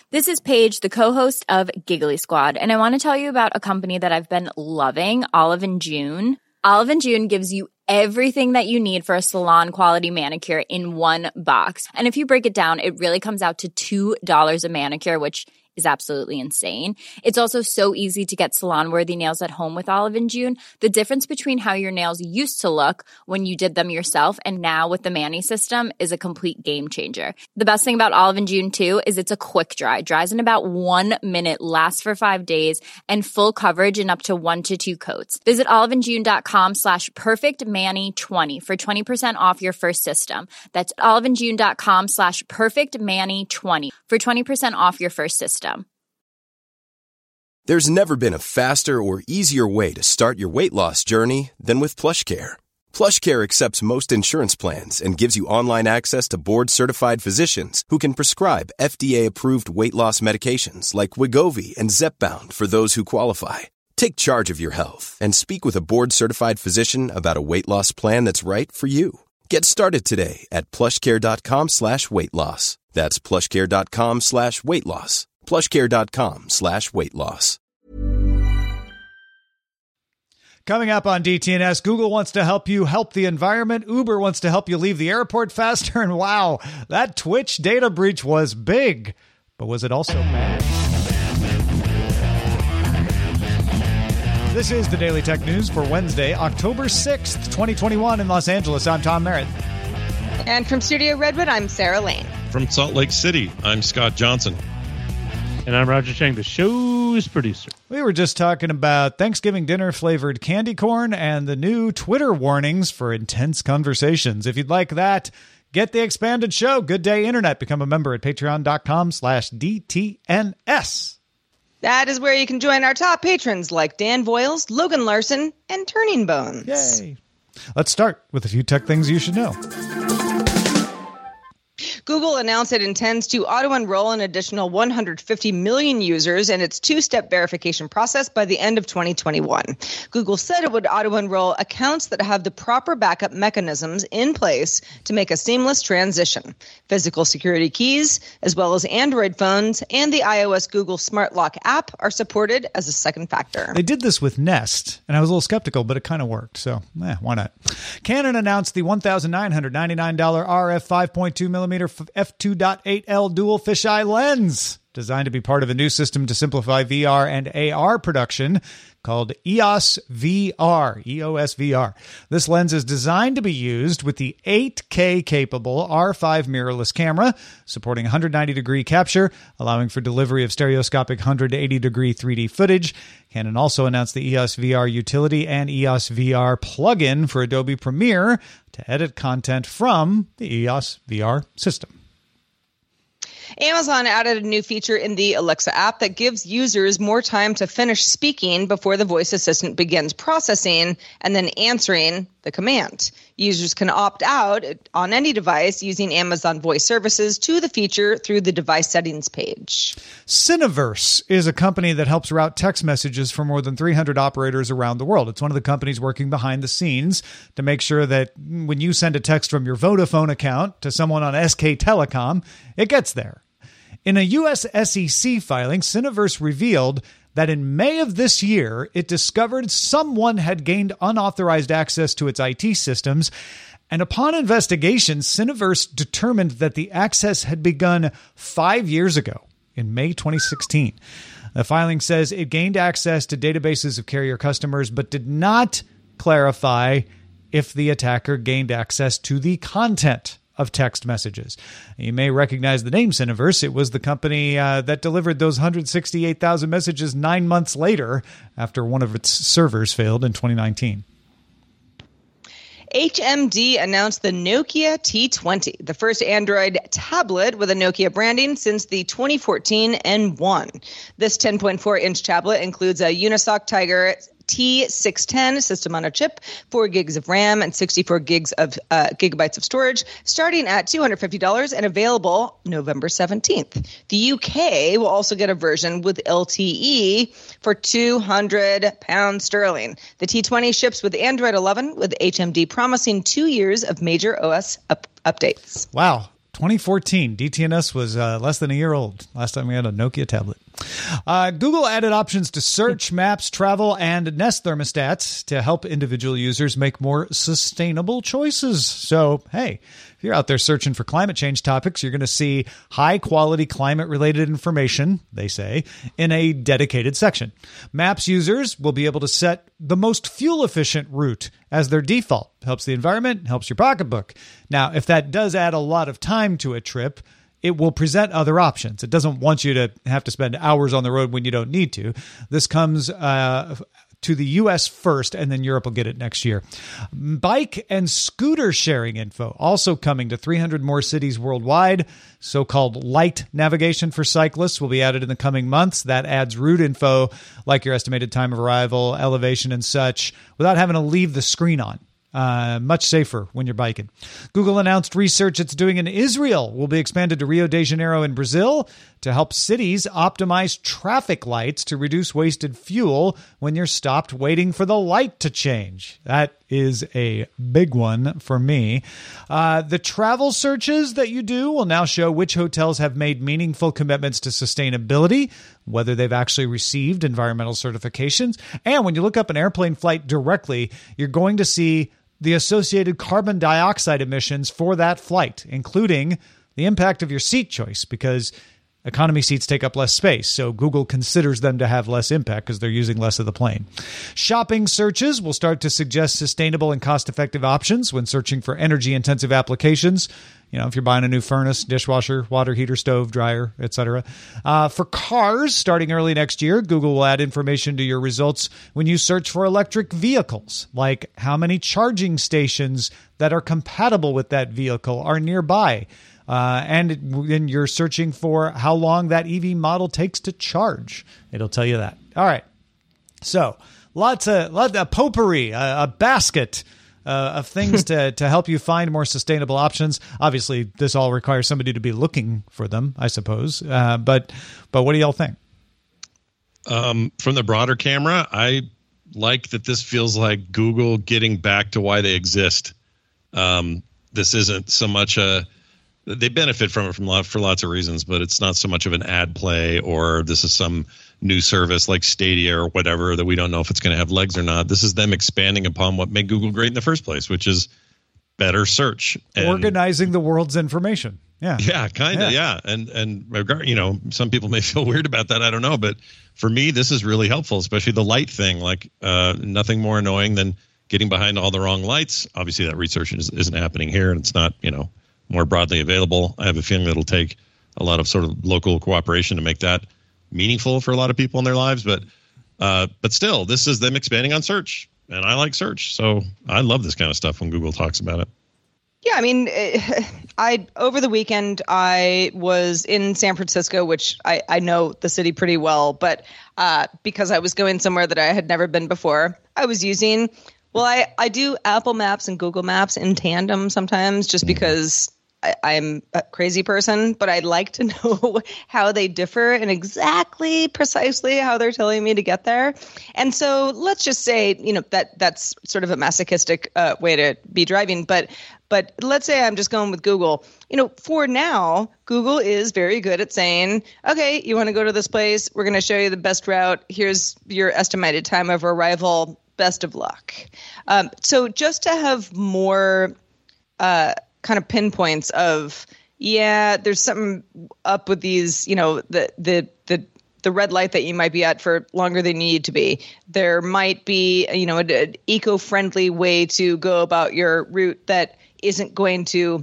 This is Paige, the co-host of Giggly Squad, and I want to tell you about a company that I've been loving, Olive & June. Olive & June gives you everything that you need for a salon-quality manicure in one box. And if you break it down, it really comes out to $2 a manicure, which is absolutely insane. It's also so easy to get salon-worthy nails at home with Olive & June. The difference between how your nails used to look when you did them yourself and now with the Mani system is a complete game changer. The best thing about Olive & June, too, is it's a quick dry. Dries in about 1 minute, lasts for 5 days, and full coverage in up to 1 to 2 coats. Visit oliveandjune.com/perfectmani20 for 20% off your first system. That's oliveandjune.com/perfectmani20 for 20% off your first system. There's never been a faster or easier way to start your weight loss journey than with PlushCare. PlushCare accepts most insurance plans and gives you online access to board-certified physicians who can prescribe FDA-approved weight loss medications like Wegovy and Zepbound for those who qualify. Take charge of your health and speak with a board-certified physician about a weight loss plan that's right for you. Get started today at plushcare.com/weight loss. That's plushcare.com/weight loss. plushcare.com/weight loss. Coming up on DTNS, Google wants to help you help the environment. Uber wants to help you leave the airport faster. And wow, that Twitch data breach was big. But was it also bad? This is the Daily Tech News for Wednesday, October 6th, 2021 in Los Angeles. I'm Tom Merritt. And from Studio Redwood, I'm Sarah Lane. From Salt Lake City, I'm Scott Johnson. And I'm Roger Chang, the show's producer. We were just talking about Thanksgiving dinner-flavored candy corn and the new Twitter warnings for intense conversations. If you'd like that, get the expanded show, Good Day Internet. Become a member at patreon.com/DTNS. That is where you can join our top patrons like Dan Voiles, Logan Larson, and Turning Bones. Yay. Let's start with a few tech things you should know. Google announced it intends to auto-enroll an additional 150 million users in its two-step verification process by the end of 2021. Google said it would auto-enroll accounts that have the proper backup mechanisms in place to make a seamless transition. Physical security keys, as well as Android phones and the iOS Google Smart Lock app are supported as a second factor. They did this with Nest, and I was a little skeptical, but it kind of worked, so why not? Canon announced the $1,999 RF 5.2mm f2.8L dual fisheye lens, designed to be part of a new system to simplify VR and AR production called EOS VR. This lens is designed to be used with the 8K capable R5 mirrorless camera, supporting 190-degree capture, allowing for delivery of stereoscopic 180-degree 3D footage. Canon also announced the EOS VR utility and EOS VR plugin for Adobe Premiere to edit content from the EOS VR system. Amazon added a new feature in the Alexa app that gives users more time to finish speaking before the voice assistant begins processing and then answering the command. Users can opt out on any device using Amazon Voice Services to the feature through the device settings page. Cineverse is a company that helps route text messages for more than 300 operators around the world. It's one of the companies working behind the scenes to make sure that when you send a text from your Vodafone account to someone on SK Telecom, it gets there. In a U.S. SEC filing, Cineverse revealed that in May of this year, it discovered someone had gained unauthorized access to its IT systems, and upon investigation, Cineverse determined that the access had begun 5 years ago, in May 2016. The filing says it gained access to databases of carrier customers, but did not clarify if the attacker gained access to the content of text messages. You may recognize the name Cineverse. It was the company that delivered those 168,000 messages 9 months later after one of its servers failed in 2019. HMD announced the Nokia T20, the first Android tablet with a Nokia branding since the 2014 N1. This 10.4-inch tablet includes a Unisoc Tiger T610 system on a chip, 4 gigs of RAM, and 64 gigabytes of storage, starting at $250 and available November 17th. The UK will also get a version with LTE for £200. The T20 ships with Android 11, with HMD promising 2 years of major OS updates. Wow. 2014. DTNS was less than a year old. Last time we had a Nokia tablet. Google added options to search, maps, travel, and Nest thermostats to help individual users make more sustainable choices. So, hey, if you're out there searching for climate change topics, you're going to see high-quality climate-related information, they say, in a dedicated section. Maps users will be able to set the most fuel-efficient route as their default. Helps the environment, helps your pocketbook. Now, if that does add a lot of time to a trip, it will present other options. It doesn't want you to have to spend hours on the road when you don't need to. This comes to the U.S. first, and then Europe will get it next year. Bike and scooter sharing info also coming to 300 more cities worldwide. So-called light navigation for cyclists will be added in the coming months. That adds route info like your estimated time of arrival, elevation, and such without having to leave the screen on. Much safer when you're biking. Google announced research it's doing in Israel will be expanded to Rio de Janeiro in Brazil to help cities optimize traffic lights to reduce wasted fuel when you're stopped waiting for the light to change. That is a big one for me. The travel searches that you do will now show which hotels have made meaningful commitments to sustainability, whether they've actually received environmental certifications. And when you look up an airplane flight directly, you're going to see the associated carbon dioxide emissions for that flight, including the impact of your seat choice, because economy seats take up less space, so Google considers them to have less impact because they're using less of the plane. Shopping searches will start to suggest sustainable and cost-effective options when searching for energy-intensive applications. You know, if you're buying a new furnace, dishwasher, water heater, stove, dryer, etc. For cars, starting early next year, Google will add information to your results when you search for electric vehicles, like how many charging stations that are compatible with that vehicle are nearby. And when you're searching for how long that EV model takes to charge, it'll tell you that. All right. So lots of potpourri, a basket of things to help you find more sustainable options. Obviously, this all requires somebody to be looking for them, I suppose. But what do y'all think? From the broader camera, I like that this feels like Google getting back to why they exist. This isn't so much they benefit from it for lots of reasons, but it's not so much of an ad play or this is some new service like Stadia or whatever that we don't know if it's going to have legs or not. This is them expanding upon what made Google great in the first place, which is better search. And organizing the world's information. Yeah. Yeah, kind of. Yeah. And you know, some people may feel weird about that. I don't know. But for me, this is really helpful, especially the light thing. Like nothing more annoying than getting behind all the wrong lights. Obviously, that research isn't happening here, and it's not, you know, more broadly available. I have a feeling it'll take a lot of sort of local cooperation to make that meaningful for a lot of people in their lives. But still, this is them expanding on search, and I like search. So I love this kind of stuff when Google talks about it. Yeah, I mean, over the weekend, I was in San Francisco, which I know the city pretty well, but because I was going somewhere that I had never been before, I was using, I do Apple Maps and Google Maps in tandem sometimes just because I'm a crazy person, but I'd like to know how they differ and precisely how they're telling me to get there. And so let's just say, you know, that's sort of a masochistic way to be driving. But let's say I'm just going with Google. You know, for now, Google is very good at saying, okay, you want to go to this place. We're going to show you the best route. Here's your estimated time of arrival. Best of luck. So just to have more kind of pinpoints of, there's something up with these, you know, the red light that you might be at for longer than you need to be. There might be, you know, an eco-friendly way to go about your route that isn't going to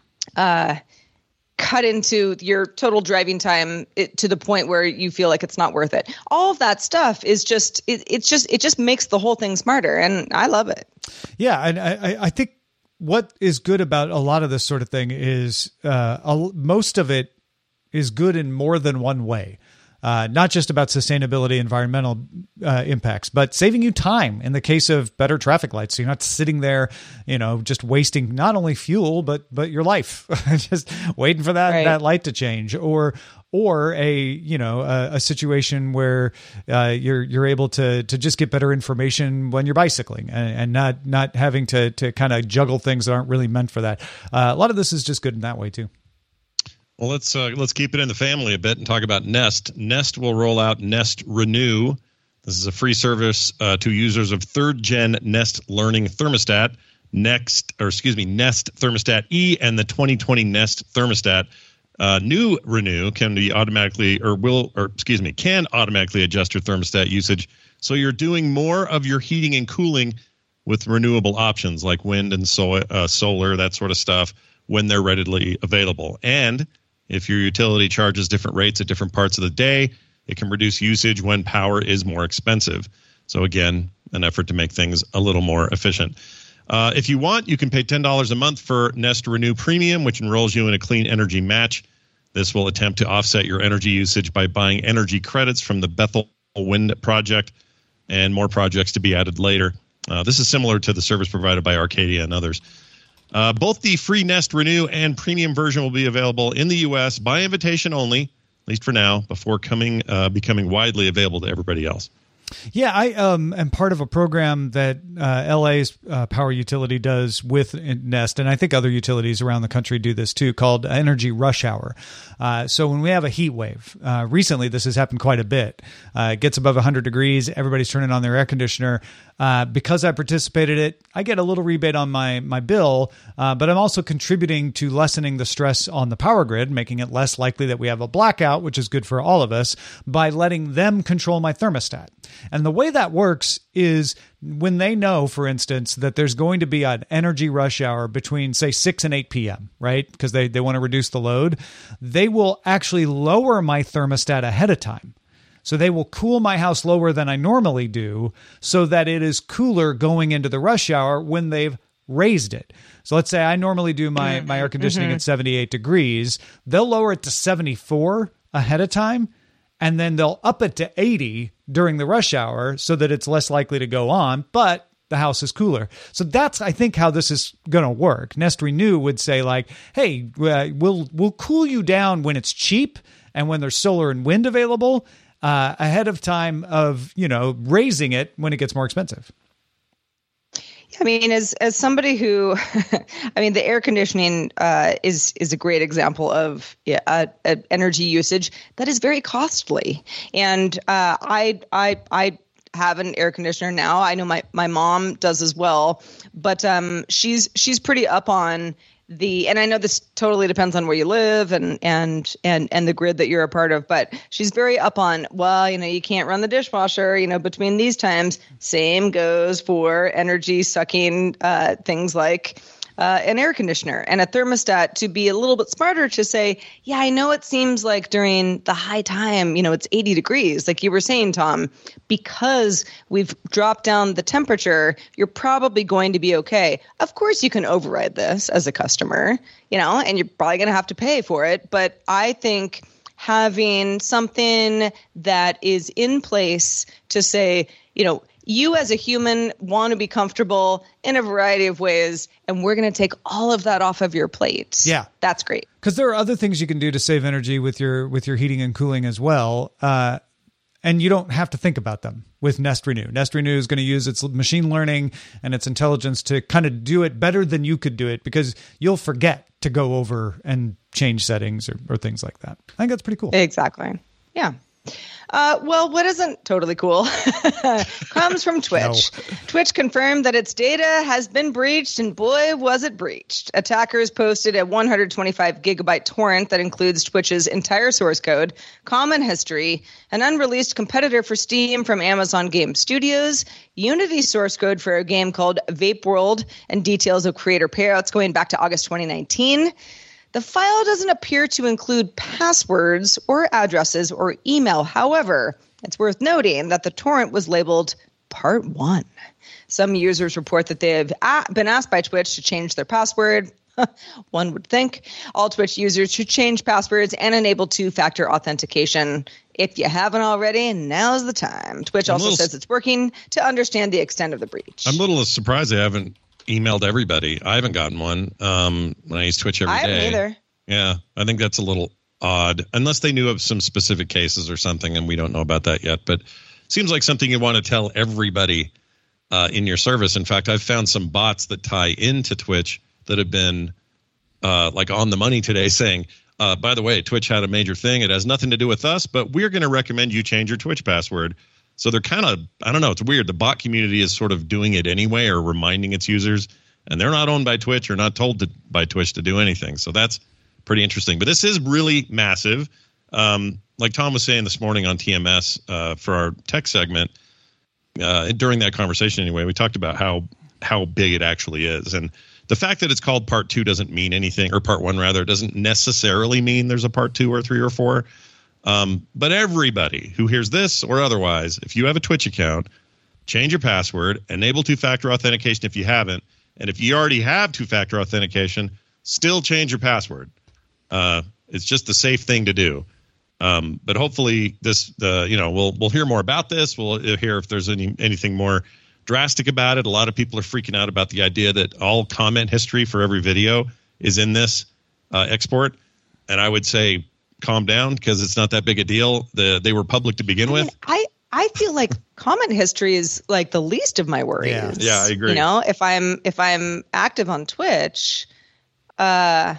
cut into your total driving time to the point where you feel like it's not worth it. All of that stuff is just, it just makes the whole thing smarter. And I love it. Yeah. And I think what is good about a lot of this sort of thing is most of it is good in more than one way. Not just about sustainability, environmental impacts, but saving you time in the case of better traffic lights. So you're not sitting there, you know, just wasting not only fuel, but your life, just waiting for that light to change, or a situation where you're able to just get better information when you're bicycling and not having to kind of juggle things that aren't really meant for that. A lot of this is just good in that way too. Well, let's keep it in the family a bit and talk about Nest. Nest will roll out Nest Renew. This is a free service to users of third-gen Nest Learning Thermostat, Nest Thermostat E, and the 2020 Nest Thermostat. New Renew can automatically adjust your thermostat usage, so you're doing more of your heating and cooling with renewable options like wind and solar, that sort of stuff, when they're readily available. And if your utility charges different rates at different parts of the day, it can reduce usage when power is more expensive. So again, an effort to make things a little more efficient. If you want, you can pay $10 a month for Nest Renew Premium, which enrolls you in a clean energy match. This will attempt to offset your energy usage by buying energy credits from the Bethel Wind Project and more projects to be added later. This is similar to the service provided by Arcadia and others. Both the free Nest Renew and premium version will be available in the U.S. by invitation only, at least for now, before becoming widely available to everybody else. Yeah, I am part of a program that LA's power utility does with Nest, and I think other utilities around the country do this too, called Energy Rush Hour. So when we have a heat wave, recently this has happened quite a bit. It gets above 100 degrees, everybody's turning on their air conditioner. Because I participated in it, I get a little rebate on my bill, but I'm also contributing to lessening the stress on the power grid, making it less likely that we have a blackout, which is good for all of us, by letting them control my thermostat. And the way that works is when they know, for instance, that there's going to be an energy rush hour between, say, 6 and 8 p.m., right? Because they want to reduce the load. They will actually lower my thermostat ahead of time. So they will cool my house lower than I normally do so that it is cooler going into the rush hour when they've raised it. So let's say I normally do my air conditioning at 78 degrees. They'll lower it to 74 ahead of time, and then they'll up it to 80 during the rush hour so that it's less likely to go on, but the house is cooler. So that's, I think, how this is going to work. Nest Renew would say, like, hey, we'll cool you down when it's cheap and when there's solar and wind available, ahead of time of, raising it when it gets more expensive. I mean, as somebody who, the air conditioning is a great example of energy usage that is very costly. And I have an air conditioner now. I know my mom does as well, but she's pretty up on and I know this totally depends on where you live and the grid that you're a part of, but she's very up on, you can't run the dishwasher, between these times. Same goes for energy sucking things like an air conditioner and a thermostat, to be a little bit smarter, to say, yeah, I know it seems like during the high time, it's 80 degrees, like you were saying, Tom, because we've dropped down the temperature, you're probably going to be okay. Of course, you can override this as a customer, and you're probably going to have to pay for it. But I think having something that is in place to say, you as a human want to be comfortable in a variety of ways, and we're going to take all of that off of your plate. Yeah. That's great. Because there are other things you can do to save energy with your heating and cooling as well. And you don't have to think about them with Nest Renew. Nest Renew is going to use its machine learning and its intelligence to kind of do it better than you could do it, because you'll forget to go over and change settings or things like that. I think that's pretty cool. Exactly. Yeah. What isn't totally cool comes from Twitch. No. Twitch confirmed that its data has been breached, and boy, was it breached. Attackers posted a 125 gigabyte torrent that includes Twitch's entire source code, common history, an unreleased competitor for Steam from Amazon Game Studios, Unity source code for a game called Vape World, and details of creator payouts going back to August 2019. The file doesn't appear to include passwords or addresses or email. However, it's worth noting that the torrent was labeled Part 1. Some users report that they have been asked by Twitch to change their password. One would think. All Twitch users should change passwords and enable two-factor authentication. If you haven't already, now's the time. Twitch also says it's working to understand the extent of the breach. I'm a little surprised they haven't emailed everybody. I haven't gotten one when I use Twitch every day. I haven't either. Yeah, I think that's a little odd, unless they knew of some specific cases or something, and we don't know about that yet. But it seems like something you want to tell everybody in your service. In fact, I've found some bots that tie into Twitch that have been like on the money today, saying, By the way, Twitch had a major thing. It has nothing to do with us, but we're going to recommend you change your Twitch password. So they're kind of, I don't know, it's weird. The bot community is sort of doing it anyway or reminding its users, and they're not owned by Twitch or not told by Twitch to do anything. So that's pretty interesting. But this is really massive. Like Tom was saying this morning on TMS for our tech segment, during that conversation anyway, we talked about how big it actually is. And the fact that it's called part 2 doesn't mean anything, or part 1 rather, doesn't necessarily mean there's a part 2 or 3 or 4. But everybody who hears this or otherwise, if you have a Twitch account, change your password, enable two-factor authentication if you haven't, and if you already have two-factor authentication, still change your password. It's just the safe thing to do. But hopefully we'll hear more about this. We'll hear if there's anything more drastic about it. A lot of people are freaking out about the idea that all comment history for every video is in this export. And I would say calm down, because it's not that big a deal. They were public to begin with. I feel like comment history is like the least of my worries. Yeah, I agree. You know, if I'm active on Twitch, the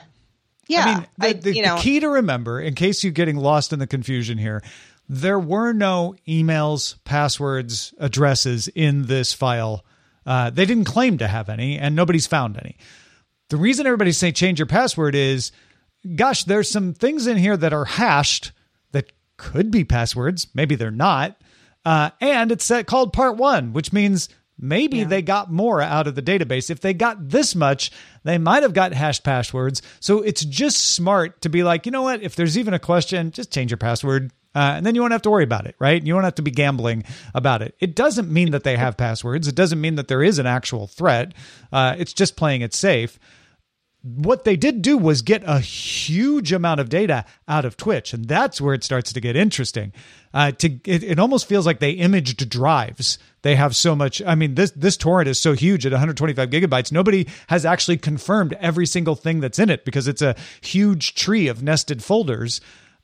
key to remember, in case you're getting lost in the confusion here, there were no emails, passwords, addresses in this file. They didn't claim to have any, and nobody's found any. The reason everybody's saying change your password is, gosh, there's some things in here that are hashed that could be passwords. Maybe they're not. And it's called part 1, which means maybe they got more out of the database. If they got this much, they might have got hashed passwords. So it's just smart to be like, you know what? If there's even a question, just change your password. And then you won't have to worry about it, right? You won't have to be gambling about it. It doesn't mean that they have passwords. It doesn't mean that there is an actual threat. It's just playing it safe. What they did do was get a huge amount of data out of Twitch, and that's where it starts to get interesting. It almost feels like they imaged drives. They have so much. I mean, this torrent is so huge at 125 gigabytes. Nobody has actually confirmed every single thing that's in it because it's a huge tree of nested folders.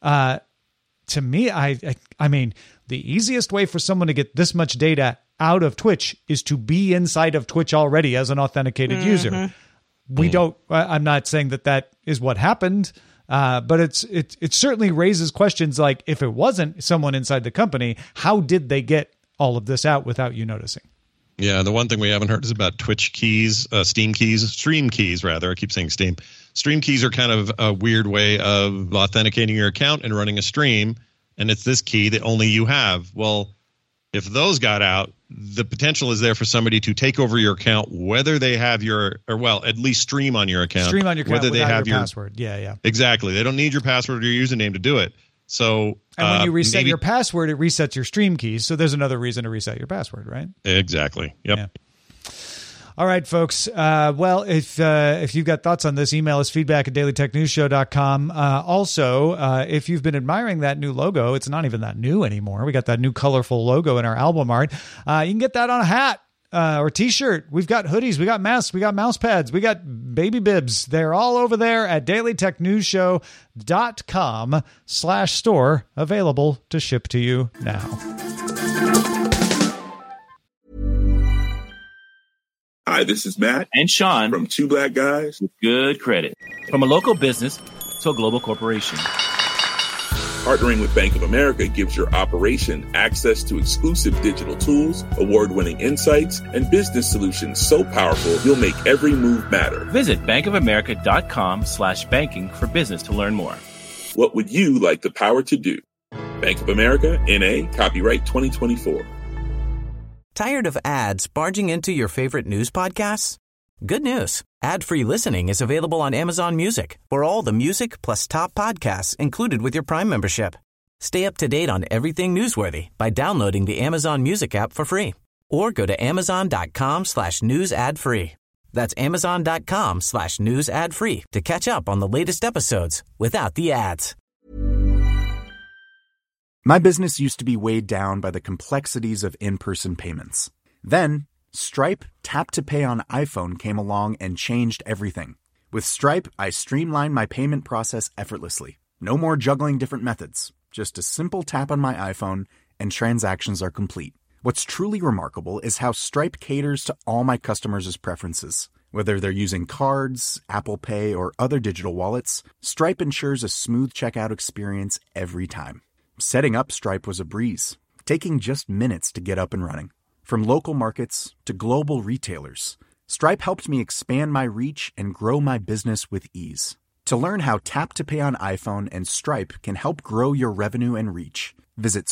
To me, I mean, the easiest way for someone to get this much data out of Twitch is to be inside of Twitch already as an authenticated user. I'm not saying that is what happened, but it certainly raises questions like, if it wasn't someone inside the company, how did they get all of this out without you noticing? Yeah, the one thing we haven't heard is about Twitch keys, stream keys, rather. I keep saying Steam. Stream keys are kind of a weird way of authenticating your account and running a stream, and it's this key that only you have. Well, if those got out, the potential is there for somebody to take over your account, whether they have at least stream on your account. Stream on your account whether they have your password. Yeah. Exactly. They don't need your password or your username to do it. So, and when you reset your password, it resets your stream keys. So there's another reason to reset your password, right? Exactly. Yep. Yeah. All right, folks. Well, if you've got thoughts on this, email us feedback@dailytechnewsshow.com. Also, if you've been admiring that new logo, it's not even that new anymore. We got that new colorful logo in our album art. You can get that on a hat or t-shirt. We've got hoodies. We got masks. We got mouse pads. We got baby bibs. They're all over there at dailytechnewsshow.com/store, available to ship to you now. Hi, this is Matt and Sean from Two Black Guys with Good Credit. From a local business to a global corporation, partnering with Bank of America gives your operation access to exclusive digital tools, award-winning insights, and business solutions so powerful you'll make every move matter. Visit bankofamerica.com/banking for business to learn more. What would you like the power to do? Bank of America, N.A., copyright 2024. Tired of ads barging into your favorite news podcasts? Good news. Ad-free listening is available on Amazon Music for all the music plus top podcasts included with your Prime membership. Stay up to date on everything newsworthy by downloading the Amazon Music app for free or go to amazon.com/news ad free. That's amazon.com/news ad free to catch up on the latest episodes without the ads. My business used to be weighed down by the complexities of in-person payments. Then, Stripe Tap to Pay on iPhone came along and changed everything. With Stripe, I streamlined my payment process effortlessly. No more juggling different methods. Just a simple tap on my iPhone and transactions are complete. What's truly remarkable is how Stripe caters to all my customers' preferences. Whether they're using cards, Apple Pay, or other digital wallets, Stripe ensures a smooth checkout experience every time. Setting up Stripe was a breeze, taking just minutes to get up and running. From local markets to global retailers, Stripe helped me expand my reach and grow my business with ease. To learn how Tap to Pay on iPhone and Stripe can help grow your revenue and reach, visit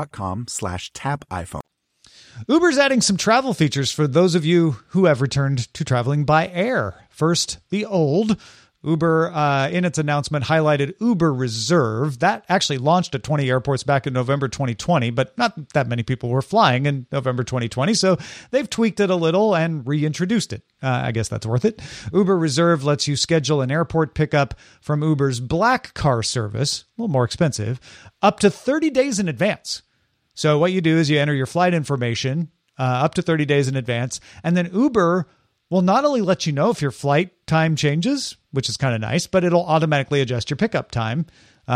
stripe.com/tapiphone. Uber's adding some travel features for those of you who have returned to traveling by air. First, the old. Uber, in its announcement, highlighted Uber Reserve. That actually launched at 20 airports back in November 2020, but not that many people were flying in November 2020, so they've tweaked it a little and reintroduced it. I guess that's worth it. Uber Reserve lets you schedule an airport pickup from Uber's Black Car service, a little more expensive, up to 30 days in advance. So what you do is you enter your flight information up to 30 days in advance, and then Uber will not only let you know if your flight time changes, which is kind of nice, but it'll automatically adjust your pickup time.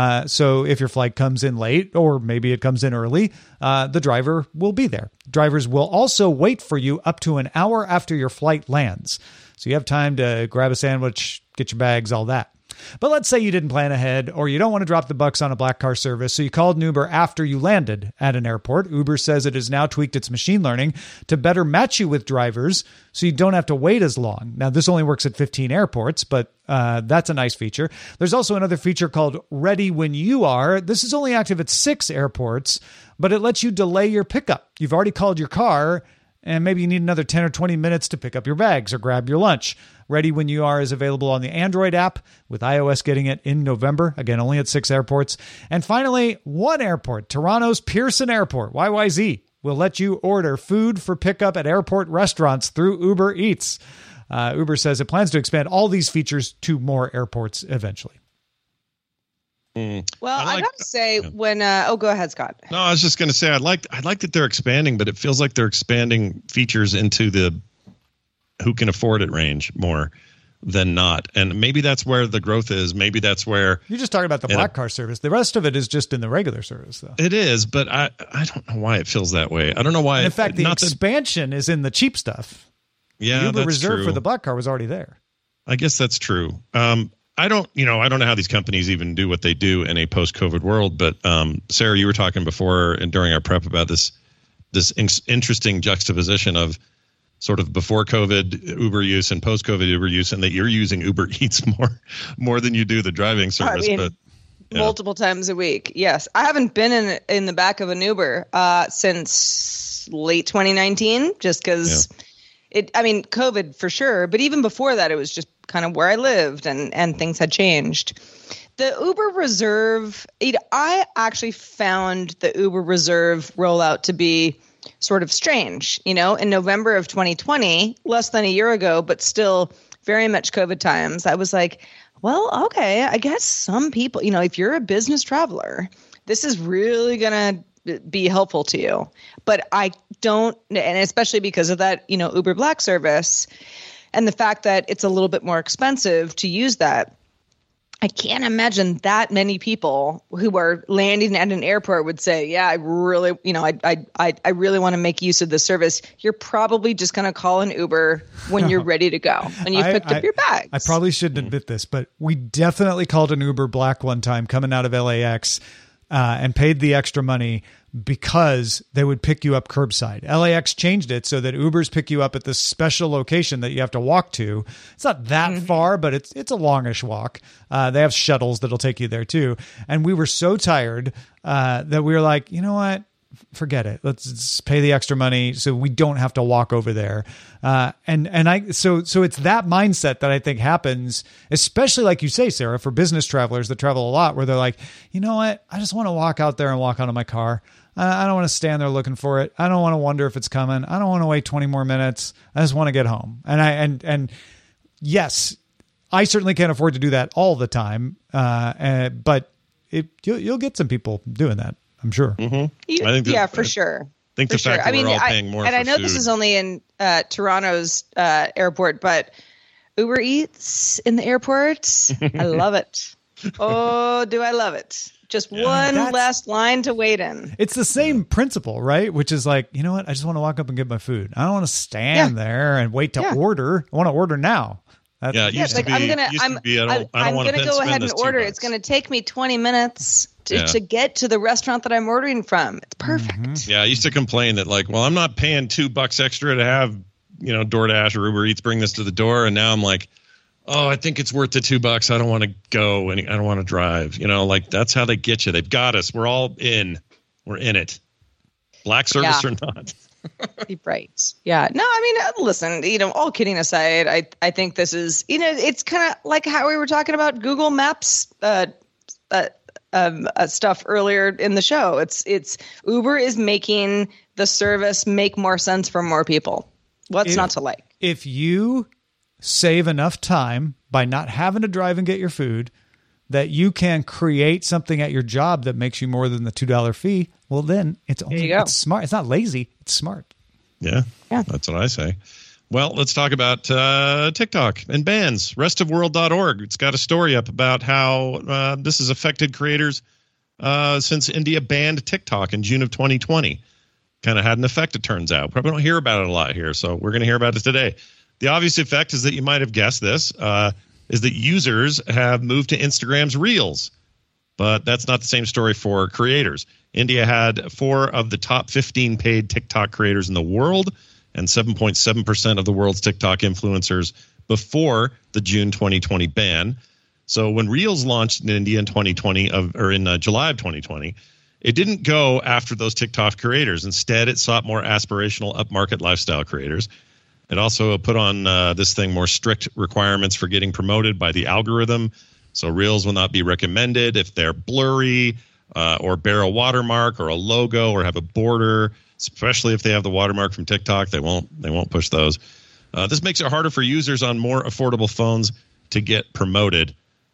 So if your flight comes in late, or maybe it comes in early, the driver will be there. Drivers will also wait for you up to an hour after your flight lands. So you have time to grab a sandwich, get your bags, all that. But let's say you didn't plan ahead, or you don't want to drop the bucks on a Black Car service, so you called an Uber after you landed at an airport. Uber says it has now tweaked its machine learning to better match you with drivers, so you don't have to wait as long. Now, this only works at 15 airports, but that's a nice feature. There's also another feature called Ready When You Are. This is only active at 6 airports, but it lets you delay your pickup. You've already called your car, and maybe you need another 10 or 20 minutes to pick up your bags or grab your lunch. Ready When You Are is available on the Android app, with iOS getting it in November. Again, only at 6 airports. And finally, one airport, Toronto's Pearson Airport, YYZ, will let you order food for pickup at airport restaurants through Uber Eats. Uber says it plans to expand all these features to more airports eventually. Well, I gotta say, when go ahead, Scott. No, I was just gonna say I like that they're expanding, but it feels like they're expanding features into the who can afford it range more than not, and maybe that's where the growth is. Maybe that's where you're just talking about the Black Car service. The rest of it is just in the regular service, though. It is, but I don't know why it feels that way. I don't know why. And in fact, the expansion is in the cheap stuff. Yeah, the Uber that's Reserve true. For the Black Car was already there. I guess that's true. I don't know how these companies even do what they do in a post-COVID world. But Sarah, you were talking before and during our prep about this interesting juxtaposition of sort of before COVID Uber use and post-COVID Uber use, and that you're using Uber Eats more than you do the driving service. But multiple times a week. Yes, I haven't been in the back of an Uber since late 2019, just because COVID for sure. But even before that, it was just kind of where I lived, and things had changed. The Uber Reserve, I actually found the Uber Reserve rollout to be sort of strange. In November of 2020, less than a year ago, but still very much COVID times, I was like, well, okay, I guess some people, if you're a business traveler, this is really going to be helpful to you. But I don't, and especially because of that, Uber Black service and the fact that it's a little bit more expensive to use that, I can't imagine that many people who are landing at an airport would say, yeah, I really, I really want to make use of this service. You're probably just going to call an Uber when you're ready to go and you've picked up your bags. I probably shouldn't admit this, but we definitely called an Uber Black one time coming out of LAX and paid the extra money because they would pick you up curbside. LAX changed it so that Ubers pick you up at this special location that you have to walk to. It's not that far, but it's a longish walk. They have shuttles that'll take you there too. And we were so tired that we were like, you know what? Forget it. Let's just pay the extra money so we don't have to walk over there. So it's that mindset that I think happens, especially like you say, Sarah, for business travelers that travel a lot, where they're like, you know what? I just want to walk out there and walk out of my car. I don't want to stand there looking for it. I don't want to wonder if it's coming. I don't want to wait 20 more minutes. I just want to get home. And yes, I certainly can't afford to do that all the time. But you'll get some people doing that, I'm sure. Mm-hmm. For sure. I think the fact that we're all paying more for I know food. This is only in Toronto's airport, but Uber Eats in the airport, I love it. Oh, do I love it. Just one last line to wait in. It's the same principle, right? Which is like, you know what? I just want to walk up and get my food. I don't want to stand there and wait to order. I want to order now. It used to be, I'm going to go ahead and order. It's going to take me 20 minutes to get to the restaurant that I'm ordering from. It's perfect. Mm-hmm. Yeah, I used to complain that like, well, I'm not paying $2 extra to have, DoorDash or Uber Eats bring this to the door. And now I'm like, oh, I think it's worth the $2. I don't want to go and I don't want to drive. Like that's how they get you. They've got us. We're all in. We're in it. Black service or not. Right. Yeah. No, I mean, listen, all kidding aside, I think this is, it's kind of like how we were talking about Google Maps stuff earlier in the show. It's Uber is making the service make more sense for more people. What's not to like? If you save enough time by not having to drive and get your food that you can create something at your job that makes you more than the $2 fee, well, then it's smart. It's not lazy. It's smart. Yeah, that's what I say. Well, let's talk about TikTok and bans. Restofworld.org. It's got a story up about how this has affected creators since India banned TikTok in June of 2020. Kind of had an effect, it turns out. Probably don't hear about it a lot here, so we're going to hear about it today. The obvious effect is that you might have guessed this, is that users have moved to Instagram's Reels. But that's not the same story for creators. India had 4 of the top 15 paid TikTok creators in the world and 7.7% of the world's TikTok influencers before the June 2020 ban. So when Reels launched in India in 2020, or in July of 2020, it didn't go after those TikTok creators. Instead, it sought more aspirational upmarket lifestyle creators. It also put on this thing more strict requirements for getting promoted by the algorithm. So Reels will not be recommended if they're blurry or bear a watermark or a logo or have a border, especially if they have the watermark from TikTok. They won't push those. This makes it harder for users on more affordable phones to get promoted.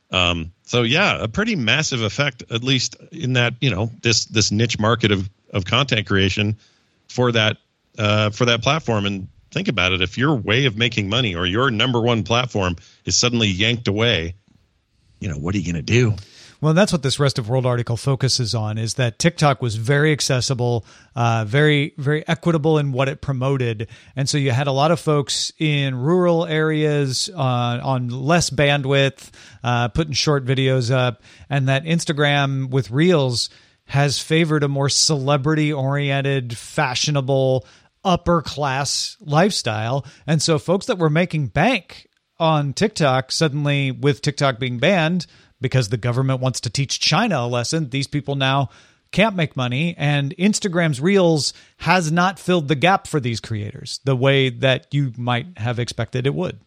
So a pretty massive effect, at least in that, this niche market of content creation for that platform. And think about it. If your way of making money or your number one platform is suddenly yanked away, what are you going to do? Well, that's what this Rest of World article focuses on, is that TikTok was very accessible, very, very equitable in what it promoted. And so you had a lot of folks in rural areas on less bandwidth, putting short videos up, and that Instagram with Reels has favored a more celebrity-oriented, fashionable, upper-class lifestyle. And so folks that were making bank on TikTok, suddenly with TikTok being banned, because the government wants to teach China a lesson, these people now can't make money. And Instagram's Reels has not filled the gap for these creators the way that you might have expected it would.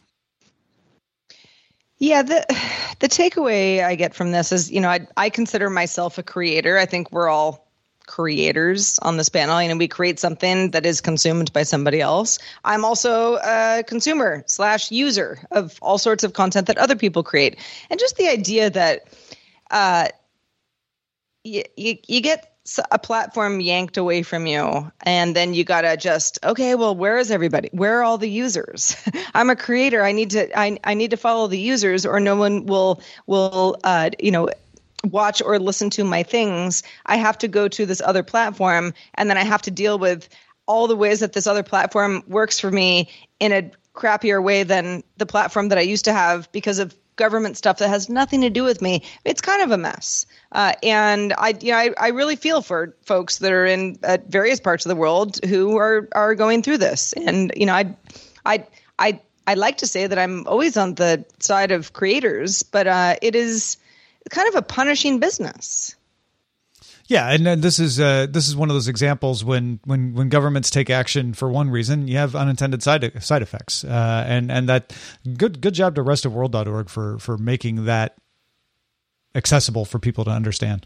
Yeah, the takeaway I get from this is, I consider myself a creator. I think we're all creators on this panel, and we create something that is consumed by somebody else. I'm also a consumer / user of all sorts of content that other people create. And just the idea that you get a platform yanked away from you, and then you gotta just, okay, well, where is everybody? Where are all the users? I'm a creator. I need to follow the users, or no one will watch or listen to my things. I have to go to this other platform, and then I have to deal with all the ways that this other platform works for me in a crappier way than the platform that I used to have because of government stuff that has nothing to do with me. It's kind of a mess. And I really feel for folks that are in various parts of the world who are going through this. And, I like to say that I'm always on the side of creators, but it is kind of a punishing business. Yeah, and this is one of those examples when governments take action for one reason, you have unintended side effects, and that good job to restofworld.org for making that accessible for people to understand.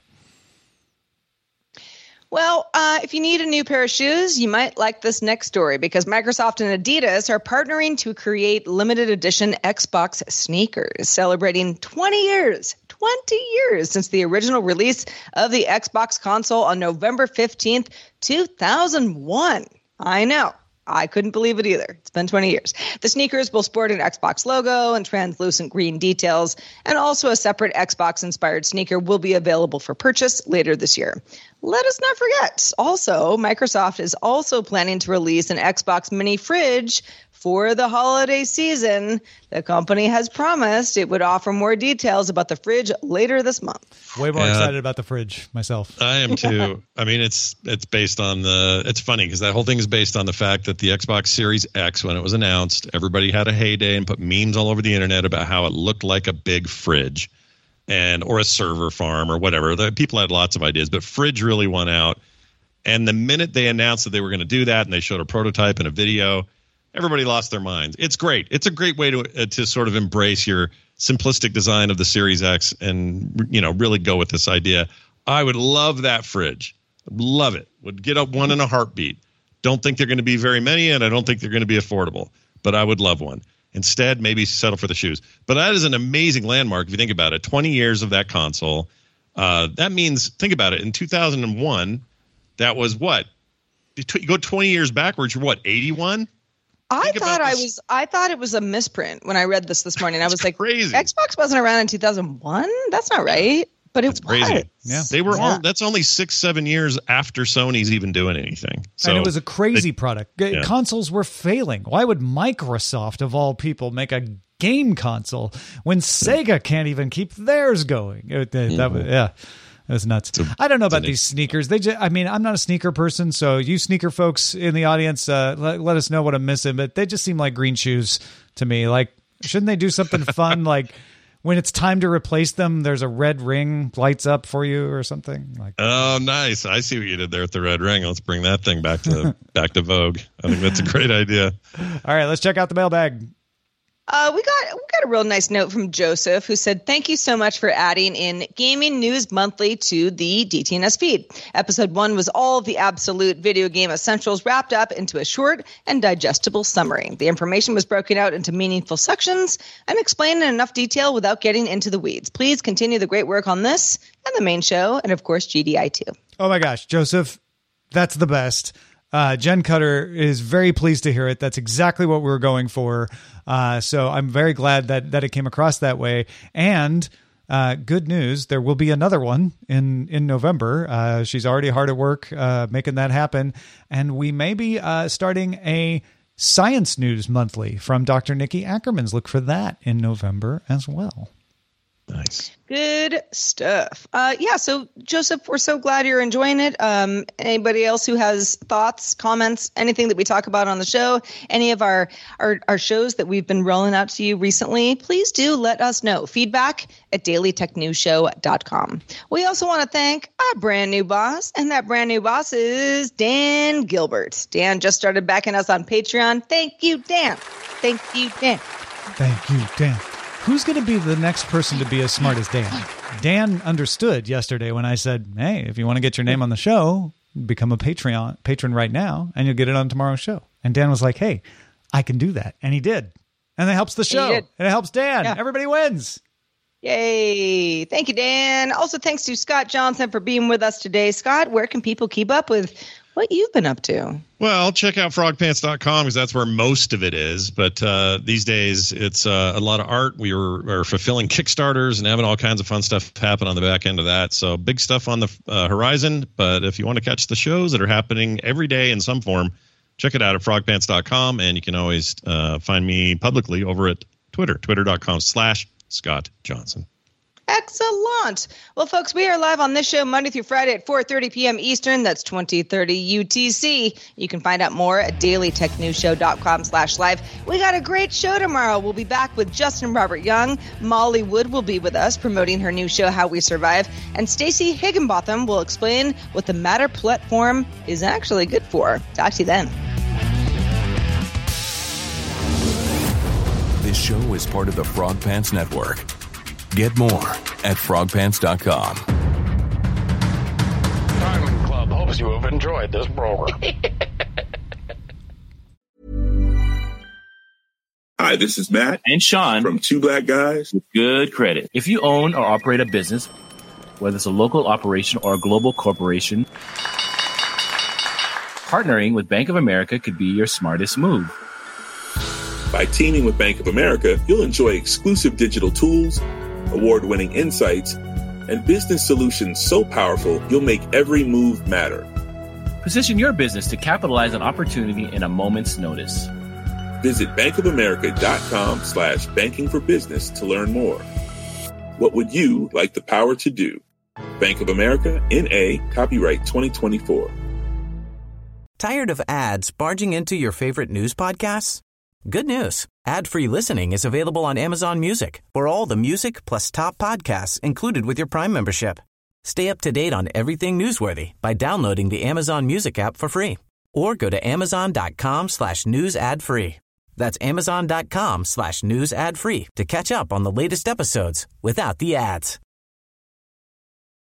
Well, if you need a new pair of shoes, you might like this next story, because Microsoft and Adidas are partnering to create limited edition Xbox sneakers, celebrating 20 years since the original release of the Xbox console on November 15th, 2001. I know. I couldn't believe it either. It's been 20 years. The sneakers will sport an Xbox logo and translucent green details, and also a separate Xbox-inspired sneaker will be available for purchase later this year. Let us not forget, also, Microsoft is also planning to release an Xbox mini fridge for the holiday season. The company has promised it would offer more details about the fridge later this month. Way more excited about the fridge myself. I am too. I mean, it's based on it's funny because that whole thing is based on the fact that the Xbox Series X, when it was announced, everybody had a heyday and put memes all over the internet about how it looked like a big fridge or a server farm or whatever. People had lots of ideas, but fridge really won out. And the minute they announced that they were going to do that and they showed a prototype and a video, everybody lost their minds. It's great. It's a great way to sort of embrace your simplistic design of the Series X and, really go with this idea. I would love that fridge. Love it. Would get up one in a heartbeat. Don't think they're going to be very many, and I don't think they're going to be affordable, but I would love one. Instead, maybe settle for the shoes. But that is an amazing landmark if you think about it. 20 years of that console. That means, think about it, in 2001, that was what? You go 20 years backwards, you're what, 81? I thought it was a misprint when I read this morning. I was like, crazy. Xbox wasn't around in 2001? That's not right. But it was. Crazy. Yeah. They were that's only 6-7 years after Sony's even doing anything. So and it was a crazy product. Consoles were failing. Why would Microsoft, of all people, make a game console when Sega can't even keep theirs going? That's nuts. I don't know about these sneakers. I'm not a sneaker person, so you sneaker folks in the audience, let us know what I'm missing. But they just seem like green shoes to me. Like, shouldn't they do something fun? Like, when it's time to replace them, there's a red ring lights up for you or something. Like, oh, nice! I see what you did there with the red ring. Let's bring that thing back to vogue. I think that's a great idea. All right, let's check out the mailbag. We got a real nice note from Joseph, who said, "Thank you so much for adding in Gaming News Monthly to the DTNS feed. Episode 1 was all of the absolute video game essentials wrapped up into a short and digestible summary. The information was broken out into meaningful sections and explained in enough detail without getting into the weeds. Please continue the great work on this and the main show, and of course GDI too." Oh my gosh, Joseph, that's the best. Jen Cutter is very pleased to hear it. That's exactly what we were going for. So I'm very glad that it came across that way. And good news, there will be another one in November. She's already hard at work making that happen. And we may be starting a Science News Monthly from Dr. Nikki Ackermans. Look for that in November as well. Nice. Good stuff. So Joseph, we're so glad you're enjoying it. Anybody else who has thoughts, comments, anything that we talk about on the show, any of our shows that we've been rolling out to you recently, please do let us know. Feedback at dailytechnewsshow.com. We also want to thank our brand new boss, and that brand new boss is Dan Gilbert. Dan just started backing us on Patreon. Thank you, Dan. Thank you, Dan. Thank you, Dan. Who's going to be the next person to be as smart as Dan? Dan understood yesterday when I said, hey, if you want to get your name on the show, become a patron right now, and you'll get it on tomorrow's show. And Dan was like, hey, I can do that. And he did. And it helps the show. And it helps Dan. Yeah. Everybody wins. Yay. Thank you, Dan. Also, thanks to Scott Johnson for being with us today. Scott, where can people keep up with what you've been up to? Well, check out frogpants.com because that's where most of it is. But these days, it's a lot of art. We are fulfilling Kickstarters and having all kinds of fun stuff happen on the back end of that. So big stuff on the horizon. But if you want to catch the shows that are happening every day in some form, check it out at frogpants.com. And you can always find me publicly over at Twitter, twitter.com/Scott Johnson. Excellent. Well, folks, we are live on this show Monday through Friday at 4:30 p.m. Eastern. That's 20:30 UTC. You can find out more at dailytechnewsshow.com/live. We got a great show tomorrow. We'll be back with Justin Robert Young. Molly Wood will be with us promoting her new show, How We Survive. And Stacey Higginbotham will explain what the Matter platform is actually good for. Talk to you then. This show is part of the Frog Pants Network. Get more at frogpants.com. Diamond Club hopes you have enjoyed this program. Hi, this is Matt and Sean from Two Black Guys with Good Credit. If you own or operate a business, whether it's a local operation or a global corporation, Partnering with Bank of America could be your smartest move. By teaming with Bank of America, you'll enjoy exclusive digital tools, award-winning insights, and business solutions so powerful you'll make every move matter. Position your business to capitalize on opportunity in a moment's notice. Visit bankofamerica.com/bankingforbusiness to learn more. What would you like the power to do? Bank of America, N.A., copyright 2024. Tired of ads barging into your favorite news podcasts? Good news. Ad-free listening is available on Amazon Music for all the music plus top podcasts included with your Prime membership. Stay up to date on everything newsworthy by downloading the Amazon Music app for free or go to amazon.com/news ad free. That's amazon.com/news ad free to catch up on the latest episodes without the ads.